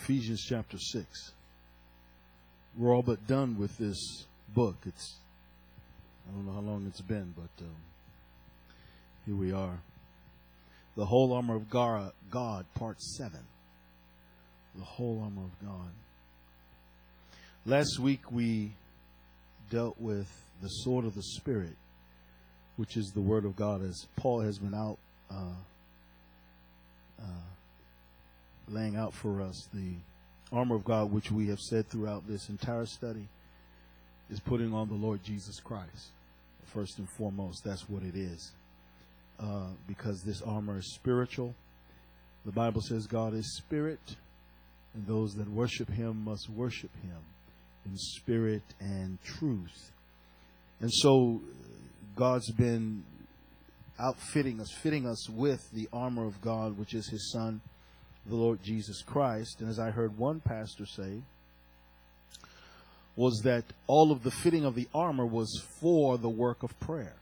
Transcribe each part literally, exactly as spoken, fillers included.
Ephesians chapter six. We're all but done with this book. It's, I don't know how long it's been, but um, here we are. The whole armor of God, God, part seven. The whole armor of God. Last week we dealt with the sword of the Spirit, which is the word of God, as Paul has been out uh, uh, laying out for us. The armor of God, which we have said throughout this entire study, is putting on the Lord Jesus Christ. First and foremost, that's what it is. Uh, because this armor is spiritual. The Bible says God is spirit, and those that worship him must worship him in spirit and truth. And so God's been outfitting us, fitting us with the armor of God, which is his Son, the Lord Jesus Christ. And as I heard one pastor say, was that all of the fitting of the armor was for the work of prayer.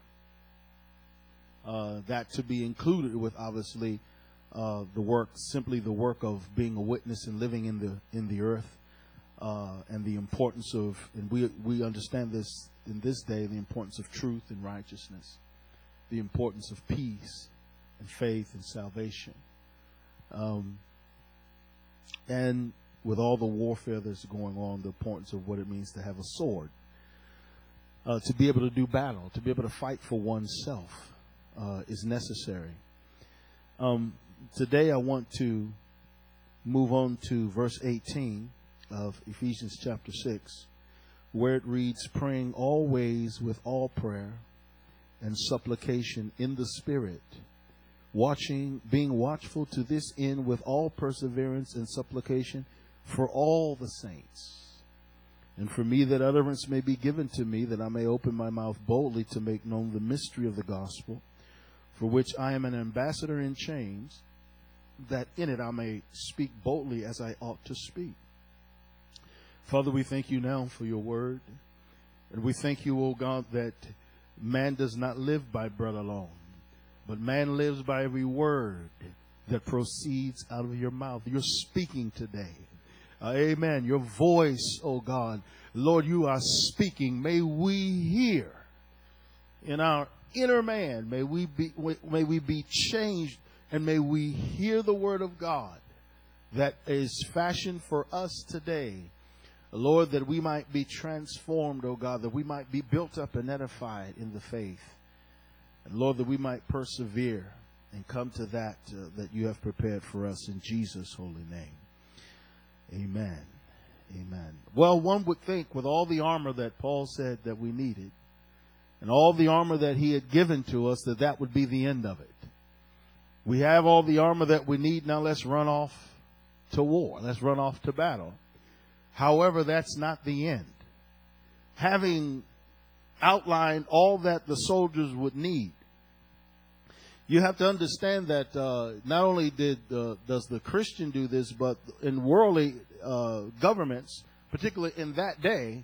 Uh, that to be included with, obviously, uh, the work, simply the work of being a witness and living in the in the earth, uh, and the importance of, and we we understand this in this day, the importance of truth and righteousness, the importance of peace and faith and salvation, um, and with all the warfare that's going on, the importance of what it means to have a sword, uh, to be able to do battle, to be able to fight for oneself. Uh, is necessary. Um, today I want to move on to verse eighteen of Ephesians chapter six, where it reads, praying always with all prayer and supplication in the Spirit, watching, being watchful to this end with all perseverance and supplication for all the saints. And for me that utterance may be given to me, that I may open my mouth boldly to make known the mystery of the gospel, for which I am an ambassador in chains, that in it I may speak boldly as I ought to speak. Father, we thank you now for your word. And we thank you, O God, that man does not live by bread alone, but man lives by every word that proceeds out of your mouth. You're speaking today. Uh, amen. Your voice, O God, Lord, you are speaking. May we hear in our inner man, may we be may we be changed, and may we hear the word of God that is fashioned for us today, Lord, that we might be transformed, oh God, that we might be built up and edified in the faith, and Lord, that we might persevere and come to that uh, that you have prepared for us in Jesus' holy name. Amen. Amen. Well, one would think with all the armor that Paul said that we needed, and all the armor that he had given to us, that that would be the end of it. We have all the armor that we need. Now let's run off to war. Let's run off to battle. However, that's not the end. Having outlined all that the soldiers would need, you have to understand that uh, not only did uh, does the Christian do this, but in worldly uh, governments, particularly in that day,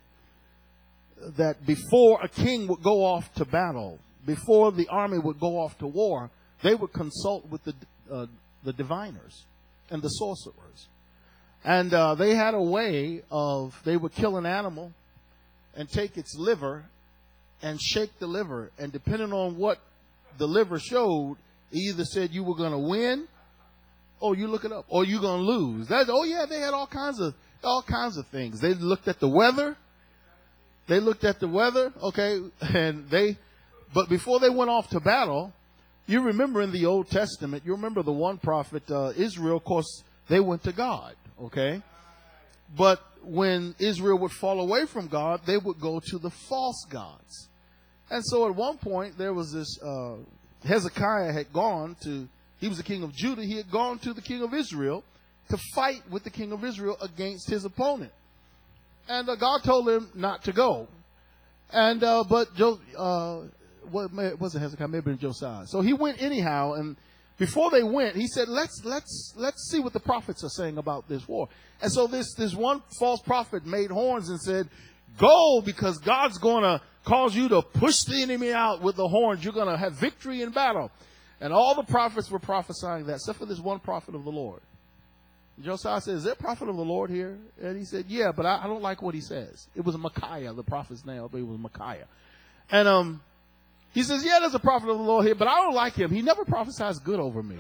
that before a king would go off to battle, before the army would go off to war, they would consult with the uh, the diviners and the sorcerers. And uh, they had a way of, they would kill an animal and take its liver and shake the liver. And depending on what the liver showed, it either said you were going to win, or you look it up, or you're going to lose. That's, oh yeah, they had all kinds of all kinds of things. They looked at the weather. They looked at the weather, okay, and they, but before they went off to battle, you remember in the Old Testament, you remember the one prophet, uh, Israel, of course, they went to God, okay? But when Israel would fall away from God, they would go to the false gods. And so at one point, there was this, uh, Hezekiah had gone to, he was the king of Judah, he had gone to the king of Israel to fight with the king of Israel against his opponent. And uh, God told him not to go. And, uh, but, jo- uh, what was it Hezekiah? Maybe in Josiah. So he went anyhow. And before they went, he said, let's, let's, let's see what the prophets are saying about this war. And so this, this one false prophet made horns and said, go, because God's going to cause you to push the enemy out with the horns. You're going to have victory in battle. And all the prophets were prophesying that, except for this one prophet of the Lord. Josiah said, is there a prophet of the Lord here? And he said, yeah, but I, I don't like what he says. It was Micaiah, the prophet's name, but it was Micaiah. And um, he says, yeah, there's a prophet of the Lord here, but I don't like him. He never prophesies good over me.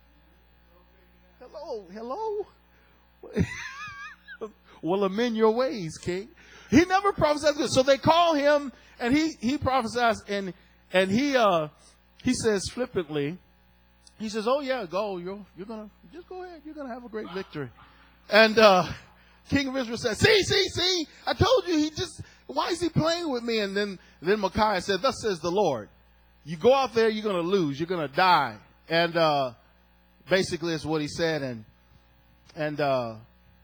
Hello, hello. Well, amend your ways, king. He never prophesies good. So they call him, and he, he prophesies, and and he uh he says flippantly, he says, oh, yeah, go. You're, you're going to, just go ahead. You're going to have a great victory. And uh King of Israel said, see, see, see, I told you, he just, why is he playing with me? And then, then Micaiah said, thus says the Lord, you go out there, you're going to lose. You're going to die. And uh basically that's what he said. And and uh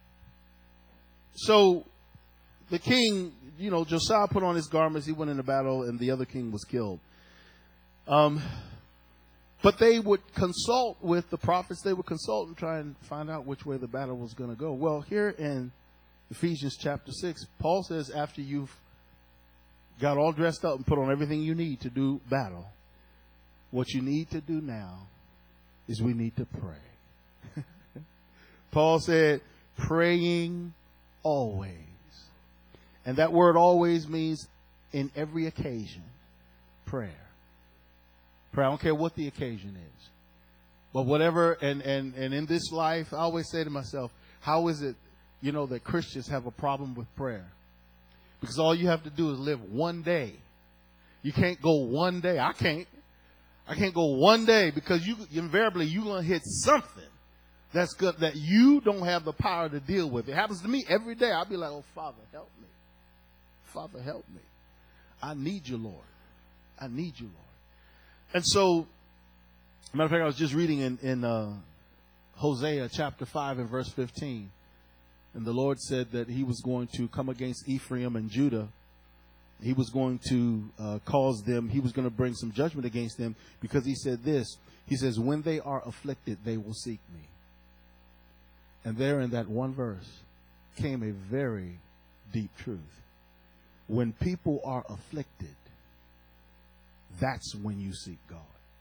so the king, you know, Josiah put on his garments. He went into battle, and the other king was killed. Um, but they would consult with the prophets. They would consult and try and find out which way the battle was going to go. Well, here in Ephesians chapter six, Paul says after you've got all dressed up and put on everything you need to do battle, what you need to do now is we need to pray. Paul said, praying always. And that word always means in every occasion, prayer. Prayer. I don't care what the occasion is. But whatever, and, and, and in this life, I always say to myself, how is it, you know, that Christians have a problem with prayer? Because all you have to do is live one day. You can't go one day. I can't. I can't go one day because you invariably you're going to hit something that's good that you don't have the power to deal with. It happens to me every day. I'll be like, oh, Father, help me. Father, help me. I need you, Lord. I need you, Lord. And so, matter of fact, I was just reading in, in uh, Hosea chapter five and verse fifteen. And the Lord said that he was going to come against Ephraim and Judah. He was going to uh, cause them, he was going to bring some judgment against them because he said this. He says, when they are afflicted, they will seek me. And there in that one verse came a very deep truth. When people are afflicted, that's when you seek God.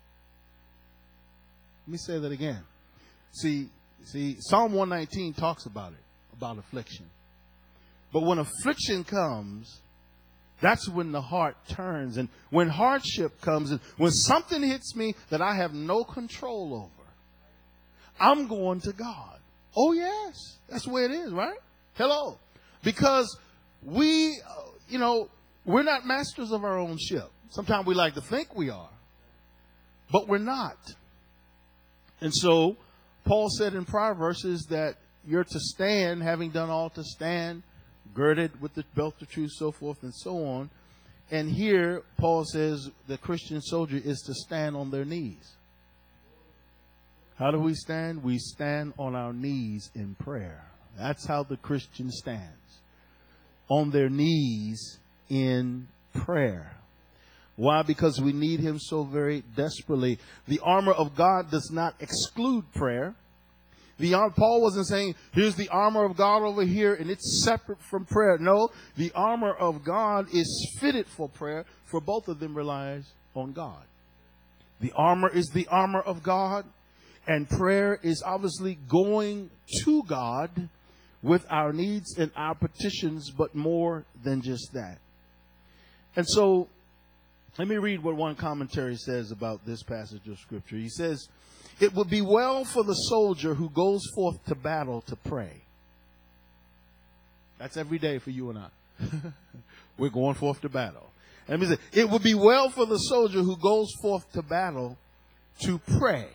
Let me say that again. See, see, Psalm one nineteen talks about it, about affliction. But when affliction comes, that's when the heart turns. And when hardship comes, and when something hits me that I have no control over, I'm going to God. Oh, yes. That's the way it is, right? Hello. Because we, uh, you know, we're not masters of our own ship. Sometimes we like to think we are, but we're not. And so Paul said in prior verses that you're to stand, having done all to stand, girded with the belt of truth, so forth and so on. And here Paul says the Christian soldier is to stand on their knees. How do we stand? We stand on our knees in prayer. That's how the Christian stands. On their knees in prayer. Why? Because we need him so very desperately. The armor of God does not exclude prayer. The Paul wasn't saying, here's the armor of God over here and it's separate from prayer. No, the armor of God is fitted for prayer, for both of them relies on God. The armor is the armor of God, and prayer is obviously going to God with our needs and our petitions, but more than just that. And so, let me read what one commentary says about this passage of Scripture. He says, it would be well for the soldier who goes forth to battle to pray. That's every day for you and I. We're going forth to battle. And he said, it would be well for the soldier who goes forth to battle to pray.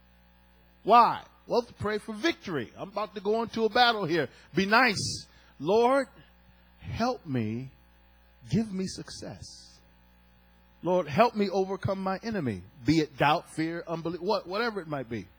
Why? Well, to pray for victory. I'm about to go into a battle here. Be nice. Lord, help me. Give me success. Lord, help me overcome my enemy, be it doubt, fear, unbelief, what, whatever it might be.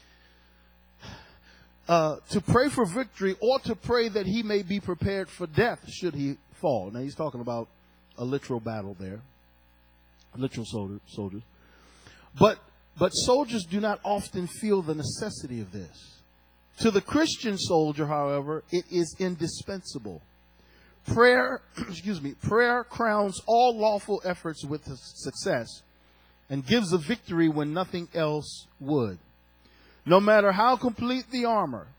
Uh, to pray for victory or to pray that he may be prepared for death should he fall. Now, he's talking about a literal battle there, literal soldier, soldiers. But, but soldiers do not often feel the necessity of this. To the Christian soldier, however, it is indispensable. Prayer, excuse me, prayer crowns all lawful efforts with success and gives a victory when nothing else would. No matter how complete the armor,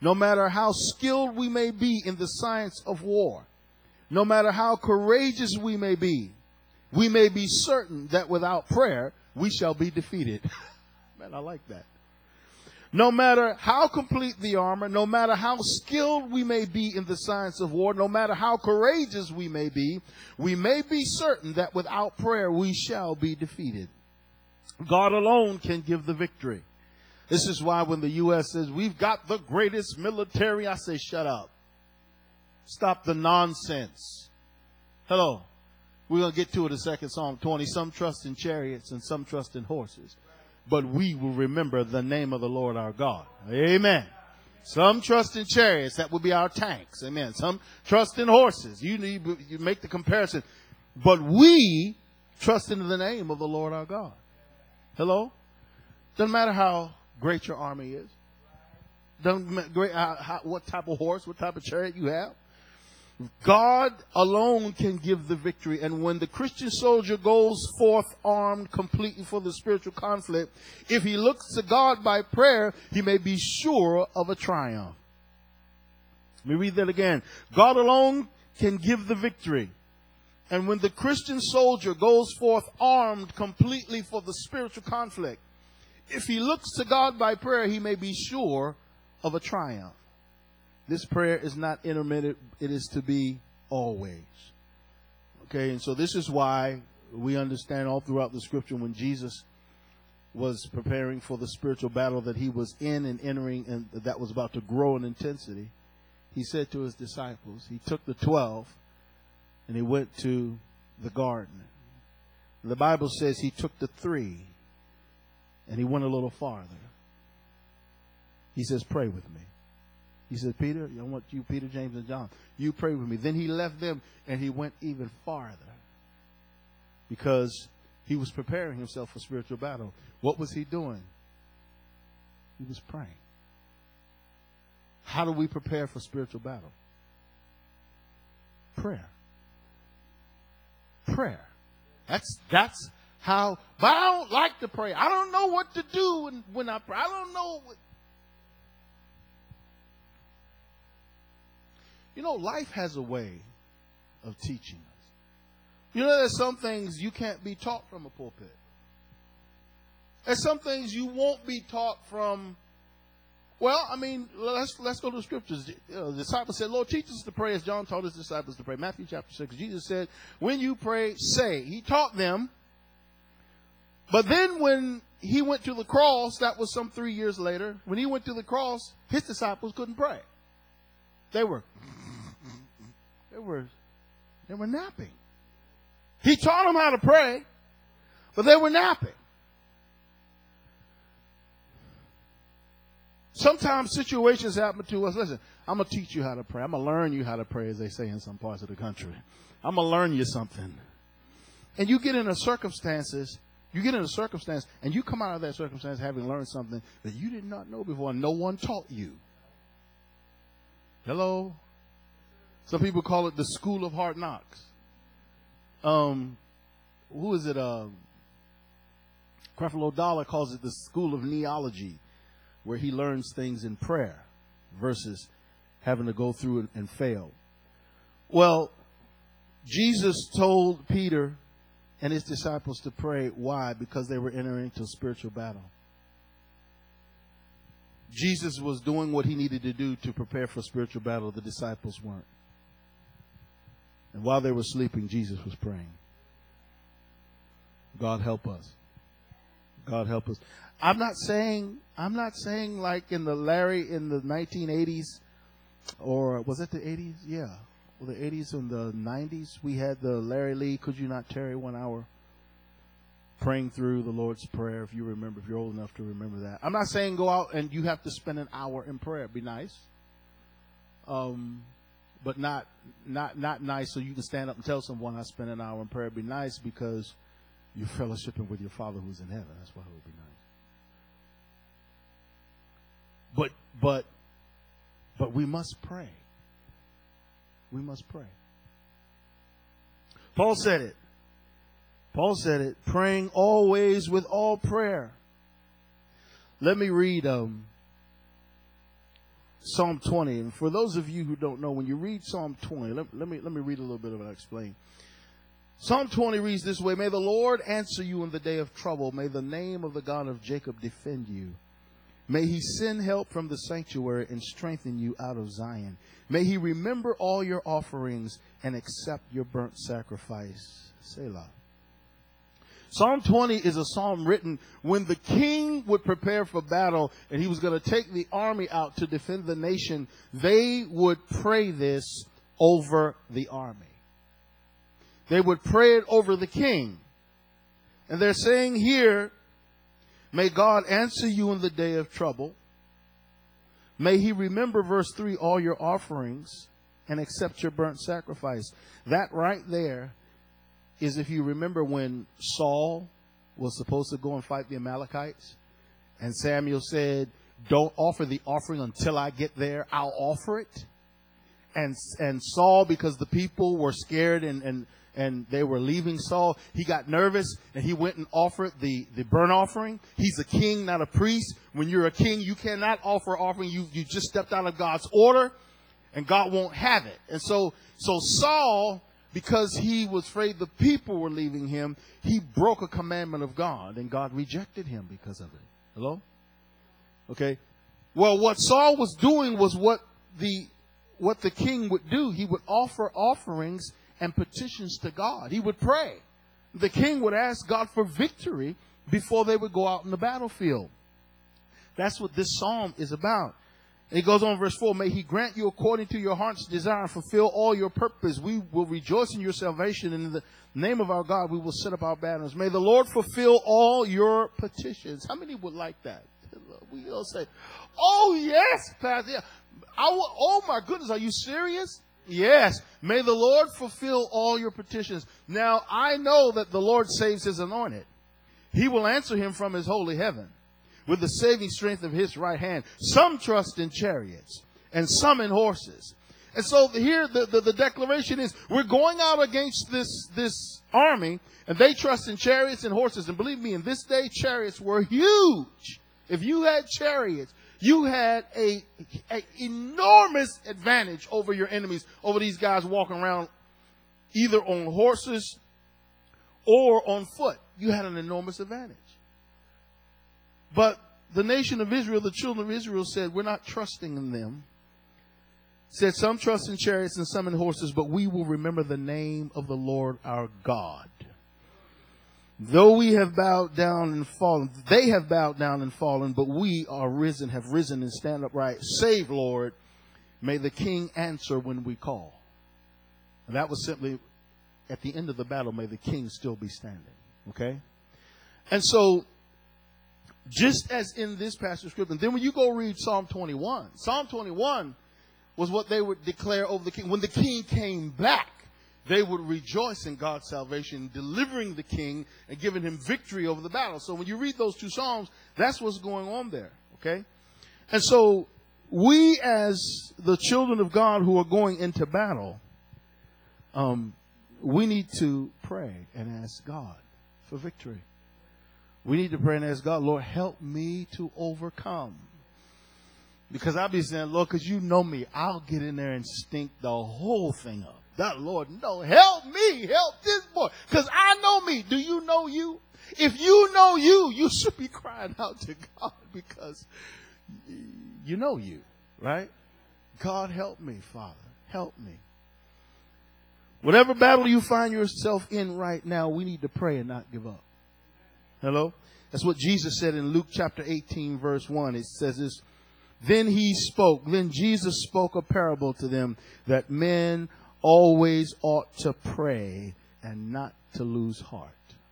no matter how skilled we may be in the science of war, no matter how courageous we may be, we may be certain that without prayer, we shall be defeated. Man, I like that. No matter how complete the armor, no matter how skilled we may be in the science of war, no matter how courageous we may be, we may be certain that without prayer we shall be defeated. God alone can give the victory. This is why when the U S says, we've got the greatest military, I say, shut up. Stop the nonsense. Hello. We're going to get to it in Second Psalm twenty. Some trust in chariots and some trust in horses. But we will remember the name of the Lord our God. Amen. Some trust in chariots. That would be our tanks. Amen. Some trust in horses. You need, you make the comparison. But we trust in the name of the Lord our God. Hello? Doesn't matter how great your army is. Doesn't matter how, how, what type of horse, what type of chariot you have. God alone can give the victory. And when the Christian soldier goes forth armed completely for the spiritual conflict, if he looks to God by prayer, he may be sure of a triumph. Let me read that again. God alone can give the victory. And when the Christian soldier goes forth armed completely for the spiritual conflict, if he looks to God by prayer, he may be sure of a triumph. This prayer is not intermittent. It is to be always. Okay, and so this is why we understand all throughout the scripture when Jesus was preparing for the spiritual battle that he was in and entering and that was about to grow in intensity, he said to his disciples, he took the twelve and he went to the garden. The Bible says he took the three and he went a little farther. He says, pray with me. He said, Peter, I want you, Peter, James, and John, you pray with me. Then he left them and he went even farther because he was preparing himself for spiritual battle. What was he doing? He was praying. How do we prepare for spiritual battle? Prayer. Prayer. That's, that's how, but I don't like to pray. I don't know what to do when, when I pray. I don't know what. You know, life has a way of teaching us. You know, there's some things you can't be taught from a pulpit. There's some things you won't be taught from, well, I mean, let's let's go to the scriptures. The disciples said, Lord, teach us to pray as John taught his disciples to pray. Matthew chapter six, Jesus said, when you pray, say. He taught them. But then when he went to the cross, that was some three years later, when he went to the cross, his disciples couldn't pray. They were They were, they were napping. He taught them how to pray, but they were napping. Sometimes situations happen to us. Listen, I'm going to teach you how to pray. I'm going to learn you how to pray, as they say in some parts of the country. I'm going to learn you something. And you get in a circumstances, you get in a circumstance, and you come out of that circumstance having learned something that you did not know before, and no one taught you. Hello? Some people call it the school of hard knocks. Um, who is it? Uh, Creflo Dollar calls it the school of neology, where he learns things in prayer versus having to go through it and fail. Well, Jesus told Peter and his disciples to pray. Why? Because they were entering into a spiritual battle. Jesus was doing what he needed to do to prepare for spiritual battle. The disciples weren't. And while they were sleeping, Jesus was praying. God help us. God help us. I'm not saying, I'm not saying like in the Larry in the nineteen eighties, or was it the eighties? Yeah. Well, the eighties and the nineties, we had the Larry Lee, Could You Not Tarry One Hour? Praying through the Lord's Prayer, if you remember, if you're old enough to remember that. I'm not saying go out and you have to spend an hour in prayer. It'd be nice. Um, but not not not nice so you can stand up and tell someone I spent an hour in prayer. It'd be nice because you're fellowshipping with your Father who's in heaven. That's why it would be nice. But but but we must pray. We must pray. Paul said it. Paul said it, praying always with all prayer. Let me read um, Psalm twenty. And for those of you who don't know, when you read Psalm twenty, let, let me let me read a little bit of it and explain. Psalm twenty reads this way: May the Lord answer you in the day of trouble. May the name of the God of Jacob defend you. May he send help from the sanctuary and strengthen you out of Zion. May he remember all your offerings and accept your burnt sacrifice. Selah. Psalm twenty is a psalm written when the king would prepare for battle and he was going to take the army out to defend the nation. They would pray this over the army. They would pray it over the king. And they're saying here, may God answer you in the day of trouble. May he remember, verse three, all your offerings and accept your burnt sacrifice. That right there is, if you remember, when Saul was supposed to go and fight the Amalekites, and Samuel said, don't offer the offering until I get there, I'll offer it. And, and Saul, because the people were scared and, and, and they were leaving Saul, he got nervous and he went and offered the, the burnt offering. He's a king, not a priest. When you're a king, you cannot offer offering. You, you just stepped out of God's order, and God won't have it. And so, so Saul, because he was afraid the people were leaving him, he broke a commandment of God, and God rejected him because of it. Hello? Okay. Well, what Saul was doing was what the what the king would do. He would offer offerings and petitions to God. He would pray. The king would ask God for victory before they would go out in the battlefield. That's what this psalm is about. And it goes on, verse four, may he grant you according to your heart's desire and fulfill all your purpose. We will rejoice in your salvation. And in the name of our God, we will set up our banners. May the Lord fulfill all your petitions. How many would like that? We all say, oh, yes, Pastor. I will, oh, my goodness, are you serious? Yes. May the Lord fulfill all your petitions. Now, I know that the Lord saves his anointed. He will answer him from his holy heaven with the saving strength of his right hand. Some trust in chariots and some in horses. And so here the, the, the declaration is, we're going out against this, this army, and they trust in chariots and horses. And believe me, in this day, chariots were huge. If you had chariots, you had a, a enormous advantage over your enemies, over these guys walking around either on horses or on foot. You had an enormous advantage. But the nation of Israel, the children of Israel, said, we're not trusting in them. Said, some trust in chariots and some in horses, but we will remember the name of the Lord our God. Though we have bowed down and fallen, they have bowed down and fallen, but we are risen, have risen and stand upright. Save, Lord. May the king answer when we call. And that was simply at the end of the battle, may the king still be standing. Okay? And so, just as in this passage of scripture, then when you go read Psalm twenty-one, Psalm twenty-one was what they would declare over the king. When the king came back, they would rejoice in God's salvation, delivering the king and giving him victory over the battle. So when you read those two Psalms, that's what's going on there. Okay? And so we, as the children of God who are going into battle, um, we need to pray and ask God for victory. We need to pray and ask God, Lord, help me to overcome. Because I'll be saying, Lord, because you know me, I'll get in there and stink the whole thing up. That, Lord, no, help me, help this boy. Because I know me. Do you know you? If you know you, you should be crying out to God because you know you, right? God, help me, Father. Help me. Whatever battle you find yourself in right now, we need to pray and not give up. Hello? That's what Jesus said in Luke chapter eighteen, verse one. It says this, then he spoke, then Jesus spoke a parable to them that men always ought to pray and not to lose heart.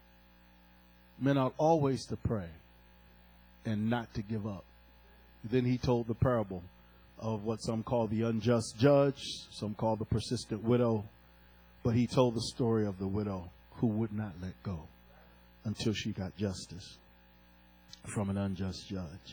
Men ought always to pray and not to give up. Then he told the parable of what some call the unjust judge, some call the persistent widow. But he told the story of the widow who would not let go until she got justice from an unjust judge.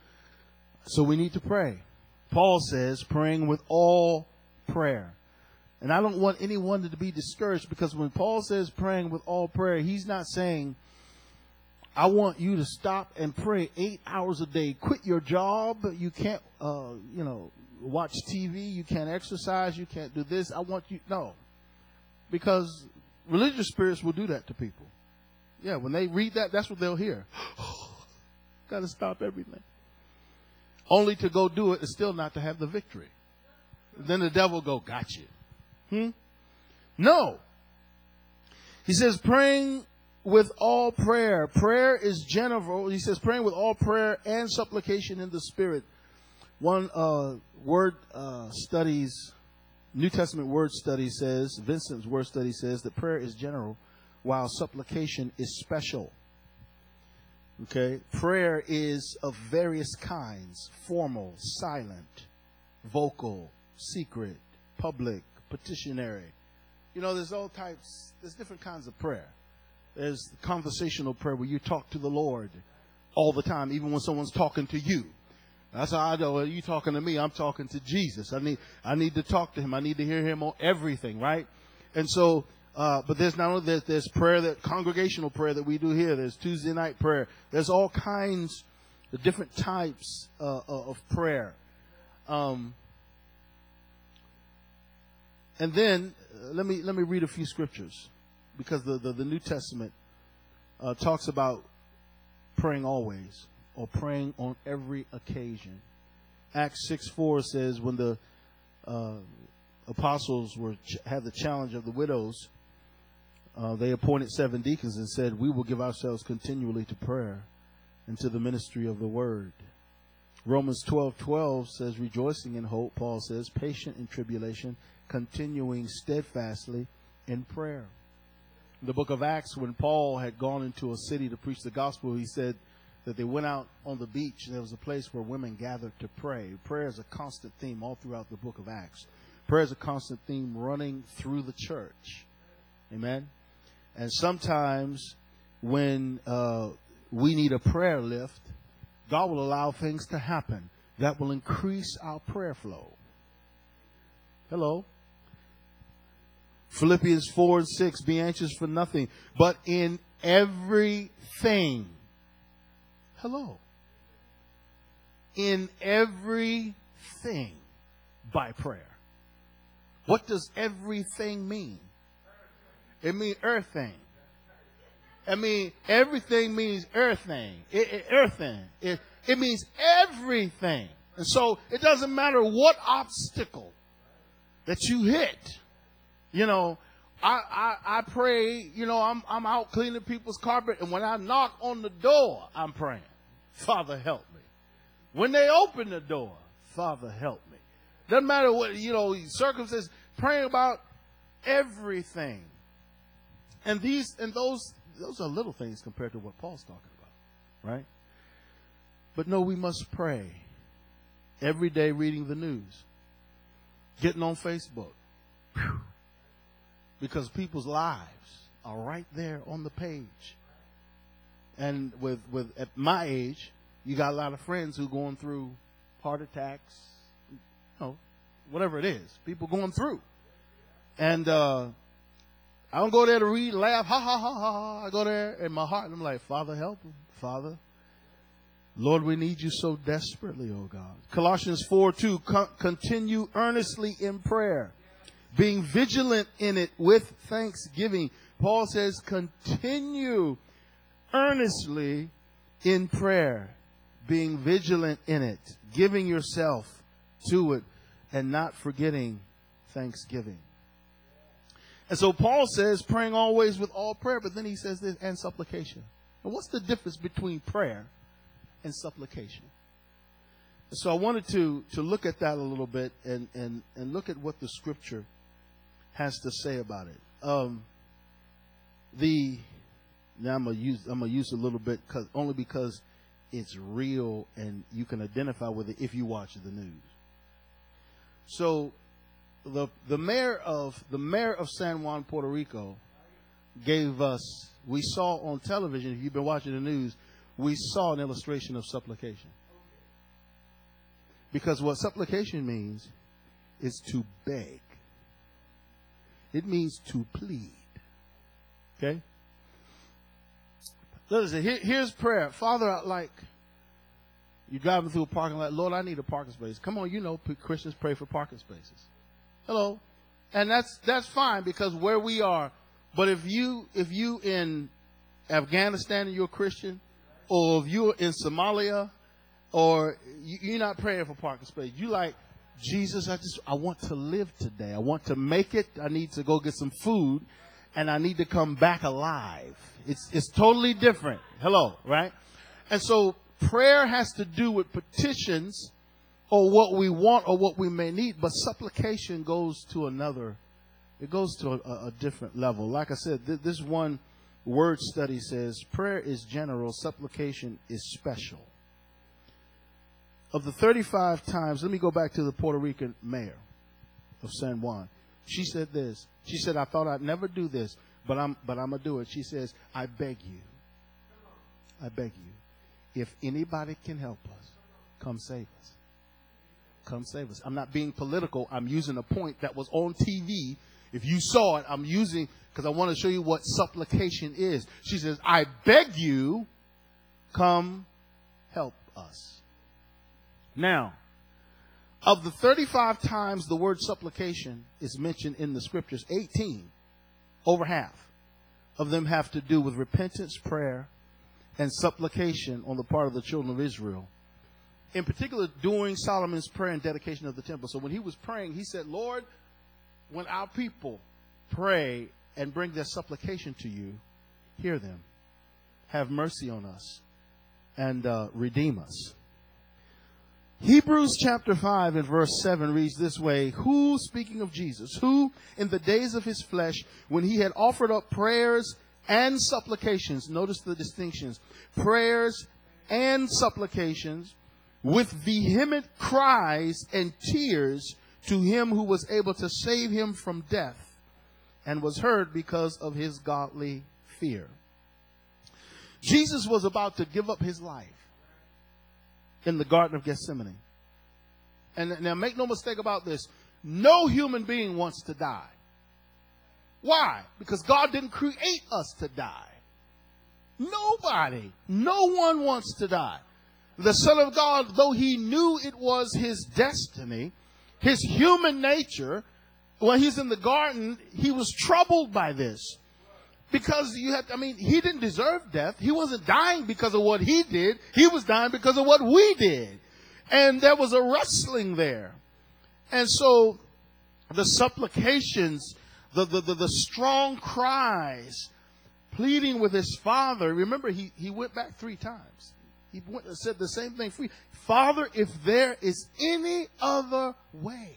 So we need to pray. Paul says, praying with all prayer. And I don't want anyone to be discouraged, because when Paul says praying with all prayer, he's not saying, I want you to stop and pray eight hours a day. Quit your job. You can't, uh, you know, watch T V. You can't exercise. You can't do this. I want you. No. Because religious spirits will do that to people. Yeah, when they read that, that's what they'll hear. Got to stop everything. Only to go do it and still not to have the victory. Then the devil go, got you. Hmm? No. He says praying with all prayer. Prayer is general. He says praying with all prayer and supplication in the Spirit. One uh, word uh, studies, New Testament word study says, Vincent's word study says that prayer is general while supplication is special. Okay? Prayer is of various kinds: formal, silent, vocal, secret, public, petitionary. You know, there's all types, there's different kinds of prayer. There's conversational prayer where you talk to the Lord all the time, even when someone's talking to you. That's how I know, are you talking to me? I'm talking to Jesus. I need, I need to talk to him. I need to hear him on everything, right? And so, uh, but there's not only there's, there's prayer, that congregational prayer that we do here. There's Tuesday night prayer. There's all kinds of different types uh, of prayer. Um, and then uh, let me let me read a few scriptures, because the the, the New Testament uh, talks about praying always, or praying on every occasion. Acts six four says, when the uh, apostles were ch- had the challenge of the widows, uh, they appointed seven deacons and said, we will give ourselves continually to prayer and to the ministry of the word. Romans twelve twelve says, rejoicing in hope, Paul says, patient in tribulation, continuing steadfastly in prayer. In the book of Acts, when Paul had gone into a city to preach the gospel, he said that they went out on the beach and there was a place where women gathered to pray. Prayer is a constant theme all throughout the book of Acts. Prayer is a constant theme running through the church. Amen? And sometimes when uh, we need a prayer lift, God will allow things to happen that will increase our prayer flow. Hello? Philippians four and six, be anxious for nothing, but in everything. Hello. In everything by prayer. What does everything mean? It means earthing. I mean, everything means earthing. It, it, earthing. It, it means everything. And so it doesn't matter what obstacle that you hit. You know, I, I, I pray, you know, I'm, I'm out cleaning people's carpet, and when I knock on the door, I'm praying, Father, help me. When they open the door, Father, help me. Doesn't matter what, you know, circumstances, praying about everything. And these, and those, those are little things compared to what Paul's talking about, right? But no, we must pray every day, reading the news, getting on Facebook. Whew. Because people's lives are right there on the page. And with, with at my age, you got a lot of friends who are going through heart attacks, you know, whatever it is. People going through. And uh, I don't go there to read, laugh, ha, ha, ha, ha, ha. I go there in my heart and I'm like, Father, help them. Father, Lord, we need you so desperately, oh God. Colossians four two, con- continue earnestly in prayer, being vigilant in it with thanksgiving. Paul says, continue earnestly in prayer, being vigilant in it, giving yourself to it, and not forgetting thanksgiving. And so Paul says, praying always with all prayer, but then he says this, and supplication. And what's the difference between prayer and supplication? And so I wanted to, to look at that a little bit and, and, and look at what the scripture has to say about it. Um, the now I'm gonna use I'm gonna use a little bit cause, only because it's real and you can identify with it if you watch the news. So the the mayor of the mayor of San Juan, Puerto Rico, gave us. We saw on television. If you've been watching the news, we saw an illustration of supplication. Because what supplication means is to beg. It means to plead. Okay? Listen, here, here's prayer. Father, I like, You're driving through a parking lot. Lord, I need a parking space. Come on, you know, Christians pray for parking spaces. Hello. And that's that's fine because where we are. But if you if you in Afghanistan and you're a Christian, or if you're in Somalia, or you, you're not praying for parking space, you like, Jesus, I just I want to live today. I want to make it. I need to go get some food, and I need to come back alive. It's it's totally different. Hello, right? And so prayer has to do with petitions or what we want or what we may need, but supplication goes to another. It goes to a, a different level. Like I said, th- this one word study says prayer is general, supplication is special. Of the thirty-five times, let me go back to the Puerto Rican mayor of San Juan. She said this. She said, I thought I'd never do this, but I'm but I'm going to do it. She says, I beg you. I beg you. If anybody can help us, come save us. Come save us. I'm not being political. I'm using a point that was on T V. If you saw it, I'm using because I want to show you what supplication is. She says, I beg you, come help us. Now, of the thirty-five times the word supplication is mentioned in the scriptures, eighteen, over half of them have to do with repentance, prayer, and supplication on the part of the children of Israel. In particular, during Solomon's prayer and dedication of the temple. So when he was praying, he said, Lord, when our people pray and bring their supplication to you, hear them. Have mercy on us and uh, redeem us. Hebrews chapter five and verse seven reads this way, who, speaking of Jesus, who in the days of his flesh, when he had offered up prayers and supplications, notice the distinctions, prayers and supplications, with vehement cries and tears to him who was able to save him from death, and was heard because of his godly fear. Jesus was about to give up his life in the Garden of Gethsemane. And now make no mistake about this. No human being wants to die. Why? Because God didn't create us to die. Nobody, no one wants to die. The Son of God, though he knew it was his destiny, his human nature, when he's in the garden, he was troubled by this. Because you have, I mean, he didn't deserve death. He wasn't dying because of what he did. He was dying because of what we did. And there was a wrestling there. And so the supplications, the, the, the, the strong cries, pleading with his father. Remember, he, he went back three times. He went and said the same thing. Father, if there is any other way,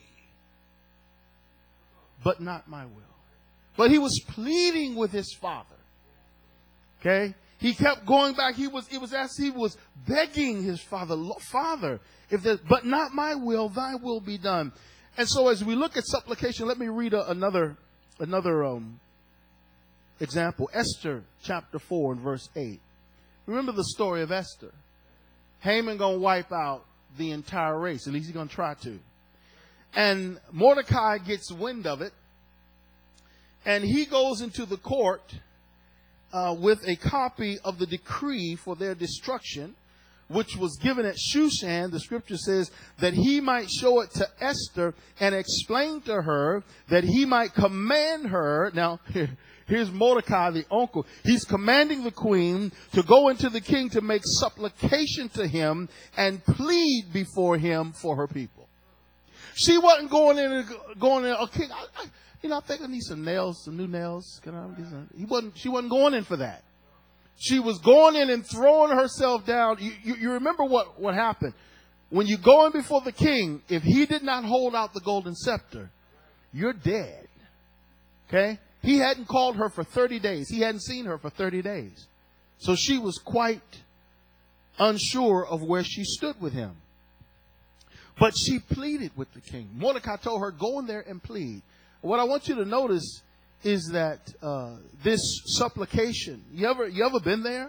but not my will. But he was pleading with his father. Okay? He kept going back. He was, it was as he was begging his father, Father, if there's, but not my will, thy will be done. And so as we look at supplication, let me read a, another, another, um, example. Esther chapter four and verse eight. Remember the story of Esther. Haman gonna wipe out the entire race. At least he's gonna try to. And Mordecai gets wind of it. And he goes into the court uh, with a copy of the decree for their destruction, which was given at Shushan. The scripture says that he might show it to Esther and explain to her that he might command her. Now, here, here's Mordecai, the uncle. He's commanding the queen to go into the king to make supplication to him and plead before him for her people. She wasn't going in and going in. Oh, king, I, I, you know, I think I need some nails, some new nails. Can I get some? He wasn't. She wasn't going in for that. She was going in and throwing herself down. You, you, you remember what, what happened when you go in before the king? If he did not hold out the golden scepter, you're dead. Okay. He hadn't called her for thirty days. He hadn't seen her for thirty days. So she was quite unsure of where she stood with him. But she pleaded with the king. Mordecai told her, go in there and plead. What I want you to notice is that uh, this supplication, you ever, you ever been there?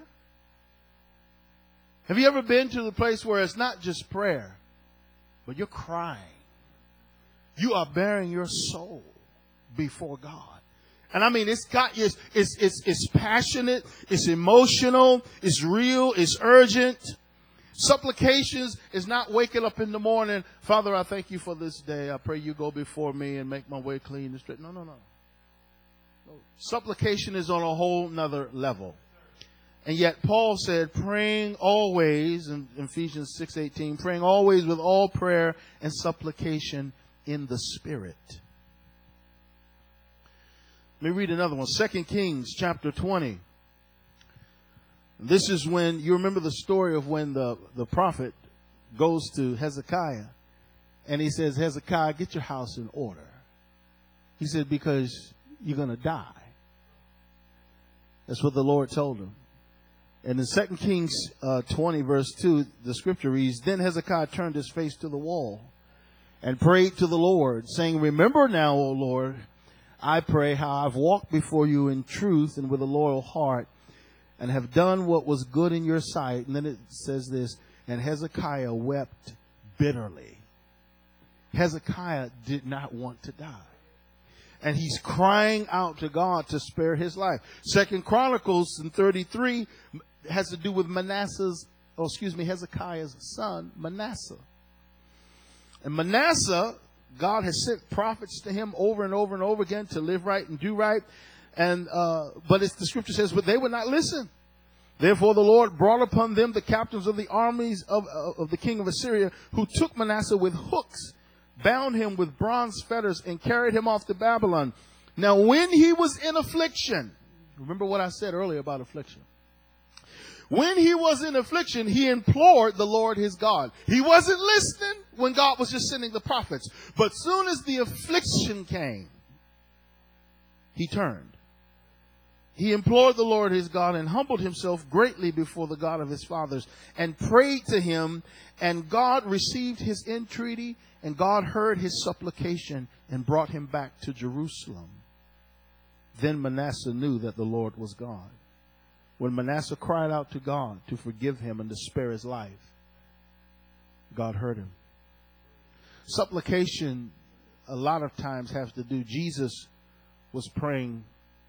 Have you ever been to the place where it's not just prayer, but you're crying? You are bearing your soul before God. And I mean, it's got, it's, it's, it's, it's passionate, it's emotional, it's real, it's urgent. Supplications is not waking up in the morning, Father, I thank you for this day. I pray you go before me and make my way clean and straight. No, no, no. no. Supplication is on a whole nother level. And yet Paul said, praying always, in Ephesians six eighteen, praying always with all prayer and supplication in the Spirit. Let me read another one. Second Kings chapter twenty. This is when, you remember the story of when the, the prophet goes to Hezekiah. And he says, Hezekiah, get your house in order. He said, because you're going to die. That's what the Lord told him. And in Second Kings uh, twenty, verse two, the scripture reads, Then Hezekiah turned his face to the wall and prayed to the Lord, saying, Remember now, O Lord, I pray how I've walked before you in truth and with a loyal heart, and have done what was good in your sight. And then it says this, and Hezekiah wept bitterly. Hezekiah did not want to die. And he's crying out to God to spare his life. Second Chronicles in thirty-three has to do with Manasseh's, oh, excuse me, Hezekiah's son, Manasseh. And Manasseh, God has sent prophets to him over and over and over again to live right and do right. And, uh, but it's, the scripture says, but they would not listen. Therefore the Lord brought upon them the captains of the armies of, uh, of the king of Assyria, who took Manasseh with hooks, bound him with bronze fetters, and carried him off to Babylon. Now when he was in affliction, remember what I said earlier about affliction. When he was in affliction, he implored the Lord his God. He wasn't listening when God was just sending the prophets. But soon as the affliction came, he turned. He implored the Lord his God and humbled himself greatly before the God of his fathers and prayed to him. And God received his entreaty, and God heard his supplication and brought him back to Jerusalem. Then Manasseh knew that the Lord was God. When Manasseh cried out to God to forgive him and to spare his life, God heard him. Supplication a lot of times has to do, Jesus was praying,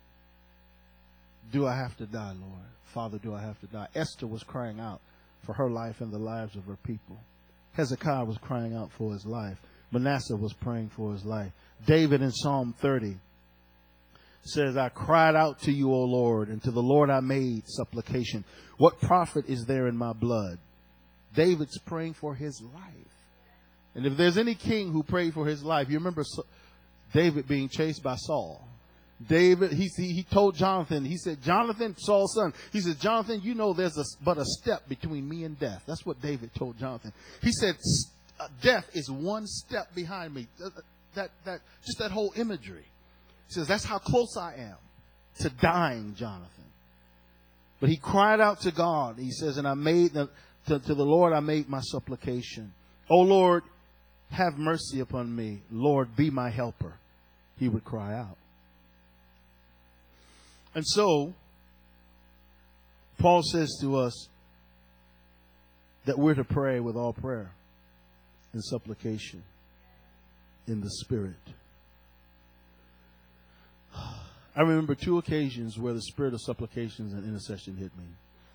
do I have to die, Lord? Father, do I have to die? Esther was crying out for her life and the lives of her people. Hezekiah was crying out for his life. Manasseh was praying for his life. David in Psalm thirty says, I cried out to you, O Lord, and to the Lord I made supplication. What profit is there in my blood? David's praying for his life. And if there's any king who prayed for his life, you remember David being chased by Saul. David, he, he told Jonathan, he said, Jonathan, Saul's son, he said, Jonathan, you know there's a, but a step between me and death. That's what David told Jonathan. He said, death is one step behind me. That, that, just that whole imagery. He says, that's how close I am to dying, Jonathan. But he cried out to God. He says, and I made, the, to, to the Lord I made my supplication. O Lord, have mercy upon me. Lord, be my helper. He would cry out. And so, Paul says to us that we're to pray with all prayer and supplication in the Spirit. I remember two occasions where the spirit of supplications and intercession hit me.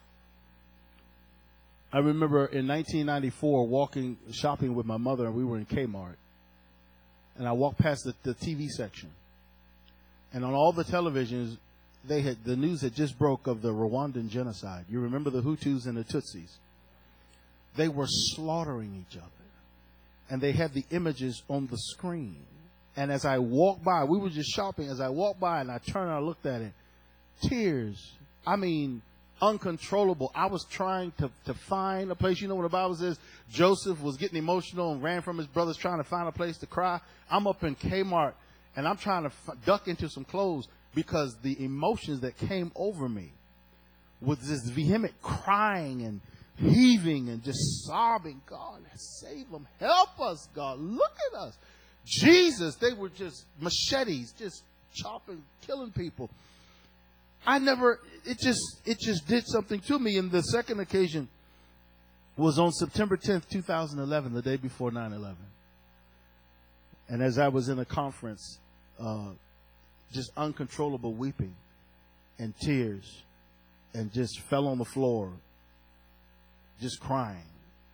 I remember in nineteen ninety-four walking, shopping with my mother, and we were in Kmart. And I walked past the, the T V section. And on all the televisions, they had, the news had just broke of the Rwandan genocide. You remember the Hutus and the Tutsis? They were slaughtering each other. And they had the images on the screen. And as I walked by, we were just shopping. As I walked by and I turned and I looked at it, tears. I mean, uncontrollable. I was trying to, to find a place. You know what the Bible says? Joseph was getting emotional and ran from his brothers trying to find a place to cry. I'm up in Kmart and I'm trying to f- duck into some clothes because the emotions that came over me was this vehement crying and heaving and just sobbing. God, save them. Help us, God. Look at us. Jesus, they were just machetes, just chopping, killing people. I never, it just, it just did something to me. And the second occasion was on September tenth, two thousand eleven, the day before nine eleven. And as I was in a conference, uh, just uncontrollable weeping and tears and just fell on the floor, just crying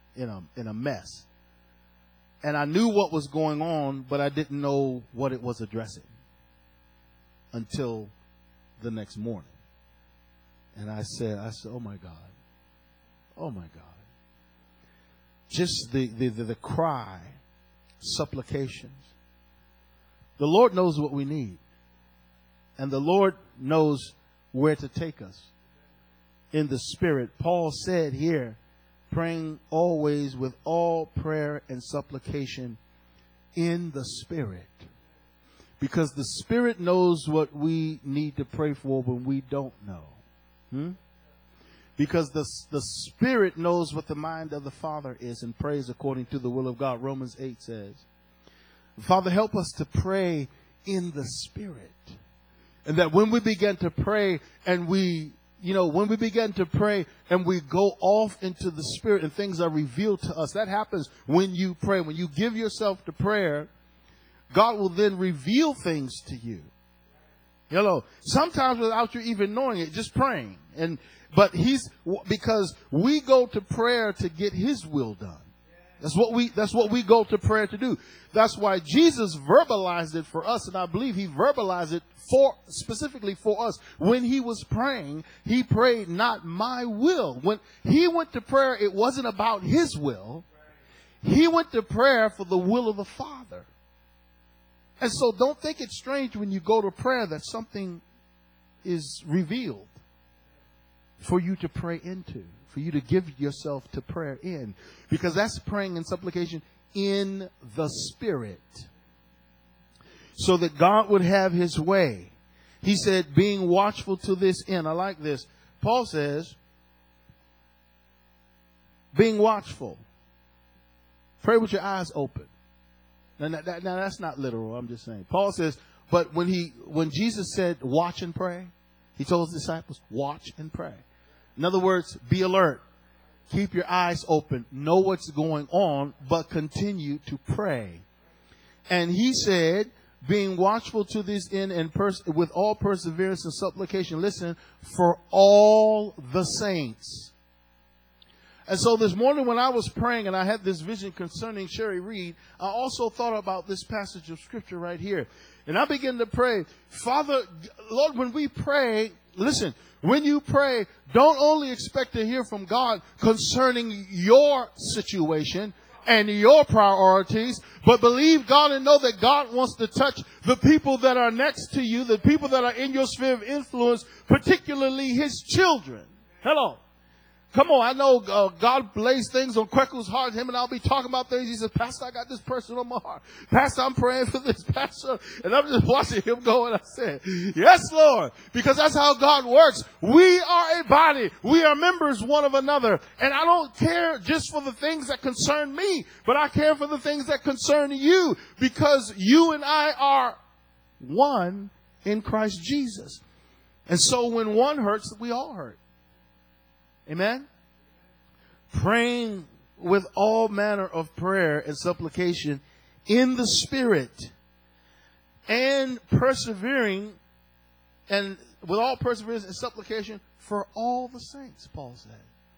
in a in a mess. And I knew what was going on, but I didn't know what it was addressing until the next morning. And I said, I said, oh my God. Oh my God. Just the, the, the, the cry, supplications. The Lord knows what we need. And the Lord knows where to take us in the Spirit. Paul said here, praying always with all prayer and supplication in the Spirit. Because the Spirit knows what we need to pray for when we don't know. Hmm? Because the, the Spirit knows what the mind of the Father is and prays according to the will of God. Romans eight says, Father, help us to pray in the Spirit. And that when we begin to pray and we, you know, when we begin to pray and we go off into the Spirit and things are revealed to us, that happens when you pray. When you give yourself to prayer, God will then reveal things to you. Hello. Sometimes without you even knowing it, just praying. And, but he's, because we go to prayer to get his will done. That's what we, that's what we go to prayer to do. That's why Jesus verbalized it for us. And I believe he verbalized it for, specifically for us. When he was praying, he prayed, not my will. When he went to prayer, it wasn't about his will. He went to prayer for the will of the Father. And so don't think it's strange when you go to prayer that something is revealed for you to pray into, for you to give yourself to prayer in, because that's praying and supplication in the Spirit, so that God would have his way. He said, being watchful to this end. I like this. Paul says, being watchful. Pray with your eyes open. Now, now, now that's not literal. I'm just saying. Paul says, but when he, when Jesus said, watch and pray, he told his disciples, watch and pray. In other words, be alert. Keep your eyes open. Know what's going on, but continue to pray. And he said, being watchful to this end and pers- with all perseverance and supplication, listen, for all the saints. And so this morning when I was praying and I had this vision concerning Sherry Reed, I also thought about this passage of scripture right here. And I began to pray, Father, Lord, when we pray, listen, when you pray, don't only expect to hear from God concerning your situation and your priorities, but believe God and know that God wants to touch the people that are next to you, the people that are in your sphere of influence, particularly his children. Hello. Come on, I know uh, God lays things on Kweku's heart. Him and I'll be talking about things. He says, Pastor, I got this person on my heart. Pastor, I'm praying for this pastor. And I'm just watching him go, and I said, yes, Lord, because that's how God works. We are a body. We are members one of another. And I don't care just for the things that concern me, but I care for the things that concern you, because you and I are one in Christ Jesus. And so when one hurts, we all hurt. Amen? Praying with all manner of prayer and supplication in the Spirit, and persevering, and with all perseverance and supplication for all the saints, Paul said.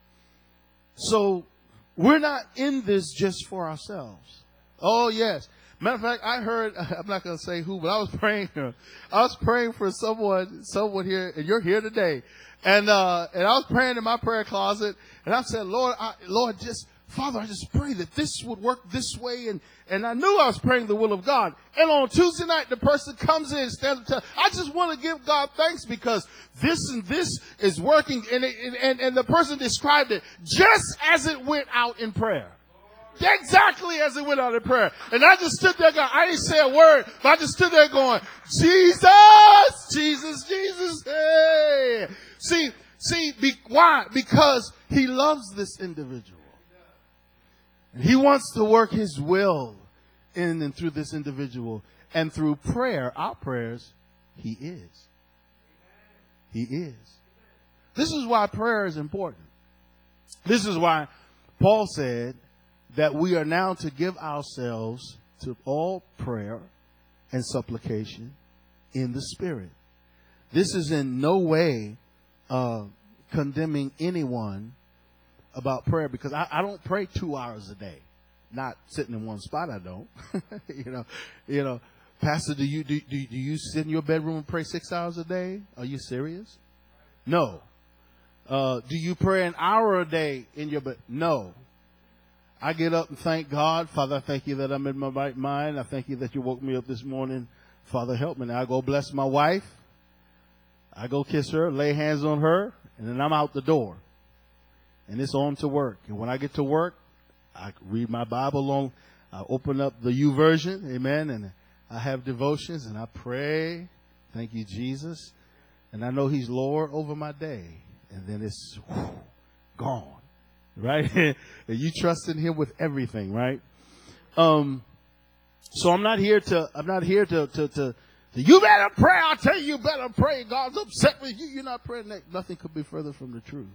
So we're not in this just for ourselves. Oh, yes. Matter of fact, I heard, I'm not going to say who, but I was praying, I was praying for someone, someone here, and you're here today. And, uh, and I was praying in my prayer closet, and I said, Lord, I, Lord, just, Father, I just pray that this would work this way. And, and I knew I was praying the will of God. And on Tuesday night, the person comes in and stands up and tells, I just want to give God thanks because this and this is working. And, it, and, and the person described it just as it went out in prayer. Exactly as it went out in prayer. And I just stood there going, I didn't say a word, but I just stood there going, Jesus, Jesus, Jesus, hey. See, see, be, why? Because he loves this individual. And he wants to work his will in and through this individual. And through prayer, our prayers, he is. He is. This is why prayer is important. This is why Paul said that we are now to give ourselves to all prayer and supplication in the Spirit. This is in no way uh, condemning anyone about prayer because I, I don't pray two hours a day. Not sitting in one spot, I don't. you know, you know, Pastor, do you do, do do you sit in your bedroom and pray six hours a day? Are you serious? No. Uh, do you pray an hour a day in your bed? No. I get up and thank God. Father, I thank you that I'm in my right mind. I thank you that you woke me up this morning. Father, help me. Now I go bless my wife. I go kiss her, lay hands on her, and then I'm out the door. And it's on to work. And when I get to work, I read my Bible on, I open up the U version, amen, and I have devotions and I pray. Thank you, Jesus. And I know he's Lord over my day. And then it's whew, gone, right? And you trust in him with everything, right? Um, so I'm not here to, I'm not here to, to, to, to you better pray. I'll tell you, you better pray. God's upset with you. You're not praying. Nothing could be further from the truth.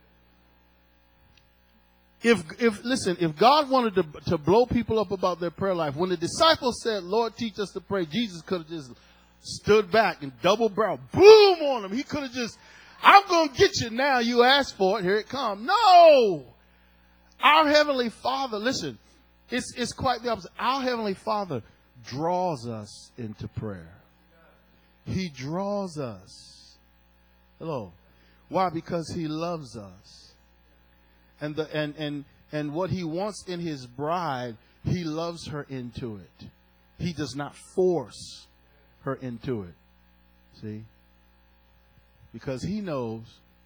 If, if, listen, if God wanted to, to blow people up about their prayer life, when the disciples said, Lord, teach us to pray, Jesus could have just stood back and double barrel, boom on them. He could have just, I'm going to get you now. You asked for it. Here it comes. No. Our Heavenly Father, listen, it's, it's quite the opposite. Our Heavenly Father draws us into prayer. He draws us. Hello. Why? Because he loves us. And the and, and and what he wants in his bride, he loves her into it. He does not force her into it. See? Because he knows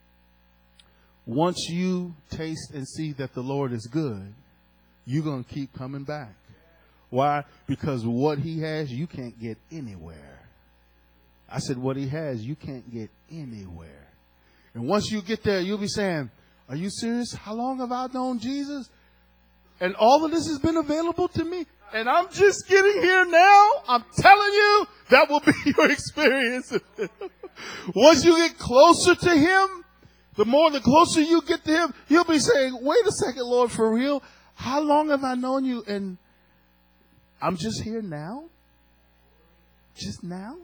once you taste and see that the Lord is good, you're going to keep coming back. Why? Because what he has, you can't get anywhere. I said what he has, you can't get anywhere. And once you get there, you'll be saying, are you serious? How long have I known Jesus? And all of this has been available to me. And I'm just getting here now. I'm telling you, that will be your experience. Once you get closer to him, the more, the closer you get to him, you'll be saying, wait a second, Lord, for real? How long have I known you? And I'm just here now? Just now?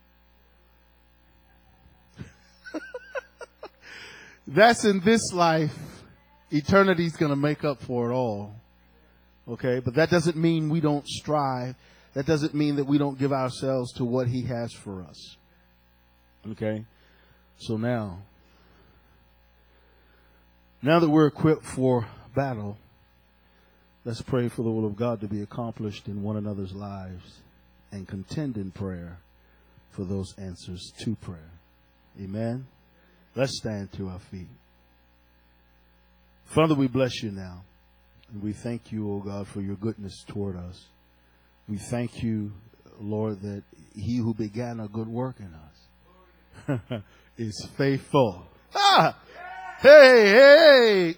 That's in this life. Eternity's going to make up for it all. Okay? But that doesn't mean we don't strive. That doesn't mean that we don't give ourselves to what he has for us. Okay? So now, now that we're equipped for battle, let's pray for the will of God to be accomplished in one another's lives and contend in prayer for those answers to prayer. Amen? Let's stand to our feet. Father, we bless you now. And we thank you, O God, for your goodness toward us. We thank you, Lord, that he who began a good work in us is faithful. Ah! Hey, hey!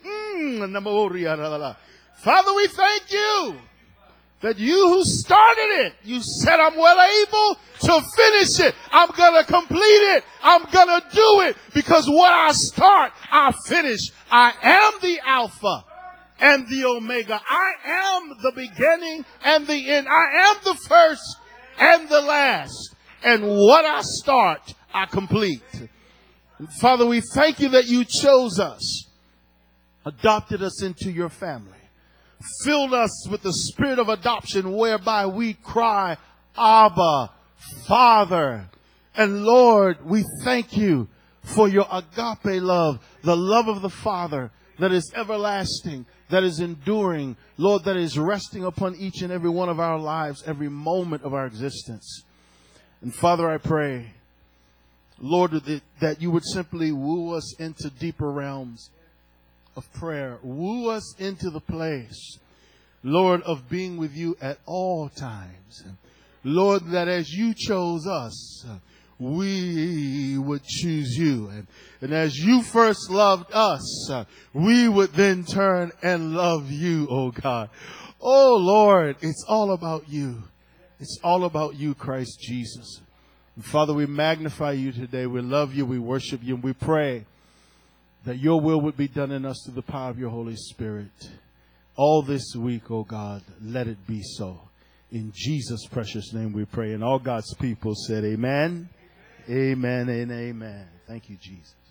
Mm. Father, we thank you that you who started it, you said I'm well able to finish it. I'm going to complete it. I'm going to do it because what I start, I finish. I am the Alpha and the Omega. I am the beginning and the end. I am the first and the last. And what I start, I complete. And Father, we thank you that you chose us, adopted us into your family, filled us with the spirit of adoption whereby we cry, Abba, Father. And Lord, we thank you for your agape love, the love of the Father that is everlasting, that is enduring, Lord, that is resting upon each and every one of our lives, every moment of our existence. And Father, I pray, Lord, that, that you would simply woo us into deeper realms of prayer. Woo us into the place, Lord, of being with you at all times. Lord, that as you chose us, we would choose you. And, and as you first loved us, we would then turn and love you, oh God. Oh Lord, it's all about you. It's all about you, Christ Jesus. And Father, we magnify you today. We love you. We worship you. And we pray that your will would be done in us through the power of your Holy Spirit. All this week, oh God, let it be so. In Jesus' precious name we pray. And all God's people said amen, amen, and amen. Thank you, Jesus.